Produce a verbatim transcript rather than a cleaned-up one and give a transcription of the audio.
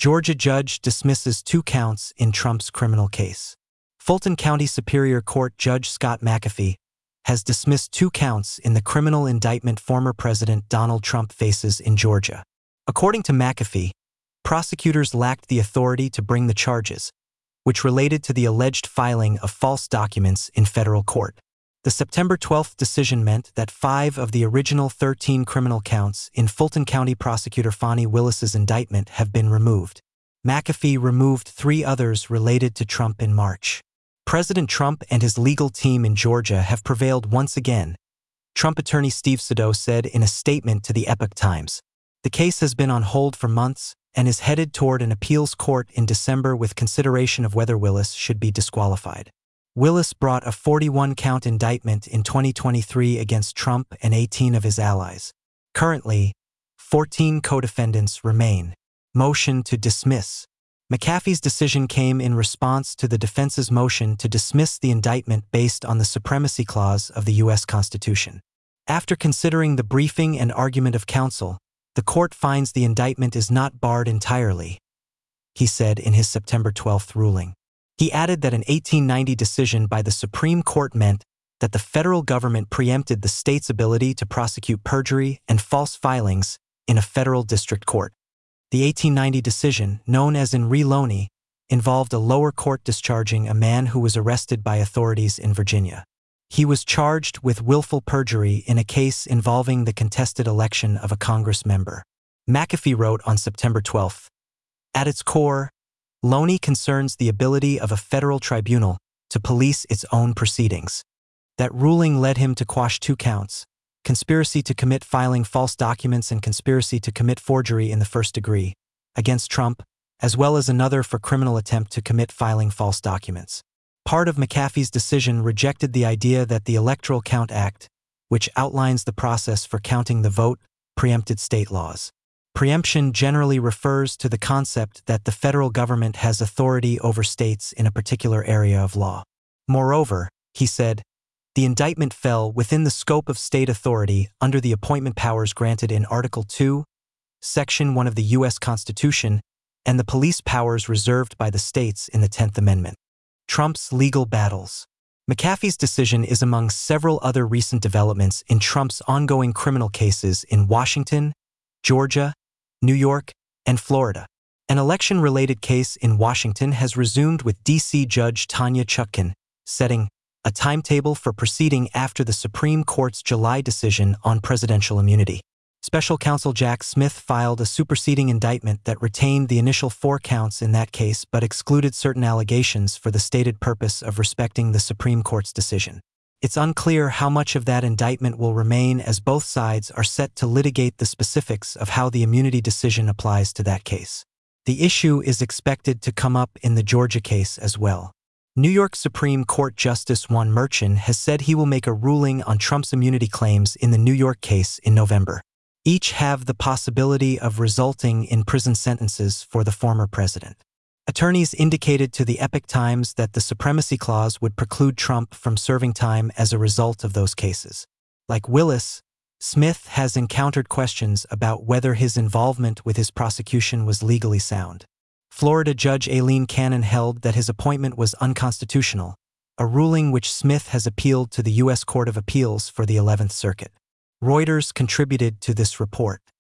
Georgia judge dismisses two counts in Trump's criminal case. Fulton County Superior Court Judge Scott McAfee has dismissed two counts in the criminal indictment former President Donald Trump faces in Georgia. According to McAfee, prosecutors lacked the authority to bring the charges, which related to the alleged filing of false documents in federal court. The September twelfth decision meant that five of the original thirteen criminal counts in Fulton County Prosecutor Fani Willis's indictment have been removed. McAfee removed three others related to Trump in March. President Trump and his legal team in Georgia have prevailed once again, Trump attorney Steve Sado said in a statement to the Epoch Times. The case has been on hold for months and is headed toward an appeals court in December with consideration of whether Willis should be disqualified. Willis brought a forty-one count indictment in twenty twenty-three against Trump and eighteen of his allies. Currently, fourteen co-defendants remain. Motion to dismiss. McAfee's decision came in response to the defense's motion to dismiss the indictment based on the Supremacy Clause of the U S Constitution. After considering the briefing and argument of counsel, the court finds the indictment is not barred entirely, he said in his September twelfth ruling. He added that an eighteen ninety decision by the Supreme Court meant that the federal government preempted the state's ability to prosecute perjury and false filings in a federal district court. The eighteen ninety decision, known as in re Loney, involved a lower court discharging a man who was arrested by authorities in Virginia. He was charged with willful perjury in a case involving the contested election of a Congress member. McAfee wrote on September twelfth, "At its core, Loney concerns the ability of a federal tribunal to police its own proceedings. That ruling led him to quash two counts, conspiracy to commit filing false documents and conspiracy to commit forgery in the first degree, against Trump, as well as another for criminal attempt to commit filing false documents." Part of McAfee's decision rejected the idea that the Electoral Count Act, which outlines the process for counting the vote, preempted state laws. Preemption generally refers to the concept that the federal government has authority over states in a particular area of law. Moreover, he said, the indictment fell within the scope of state authority under the appointment powers granted in Article two, Section one of the U S Constitution, and the police powers reserved by the states in the tenth Amendment. Trump's legal battles. McAfee's decision is among several other recent developments in Trump's ongoing criminal cases in Washington, Georgia, New York, and Florida. An election-related case in Washington has resumed with D C Judge Tanya Chutkan setting a timetable for proceeding after the Supreme Court's July decision on presidential immunity. Special counsel Jack Smith filed a superseding indictment that retained the initial four counts in that case but excluded certain allegations for the stated purpose of respecting the Supreme Court's decision. It's unclear how much of that indictment will remain as both sides are set to litigate the specifics of how the immunity decision applies to that case. The issue is expected to come up in the Georgia case as well. New York Supreme Court Justice Juan Merchan has said he will make a ruling on Trump's immunity claims in the New York case in November. Each have the possibility of resulting in prison sentences for the former president. Attorneys indicated to the Epoch Times that the Supremacy Clause would preclude Trump from serving time as a result of those cases. Like Willis, Smith has encountered questions about whether his involvement with his prosecution was legally sound. Florida Judge Aileen Cannon held that his appointment was unconstitutional, a ruling which Smith has appealed to the U S Court of Appeals for the eleventh Circuit. Reuters contributed to this report.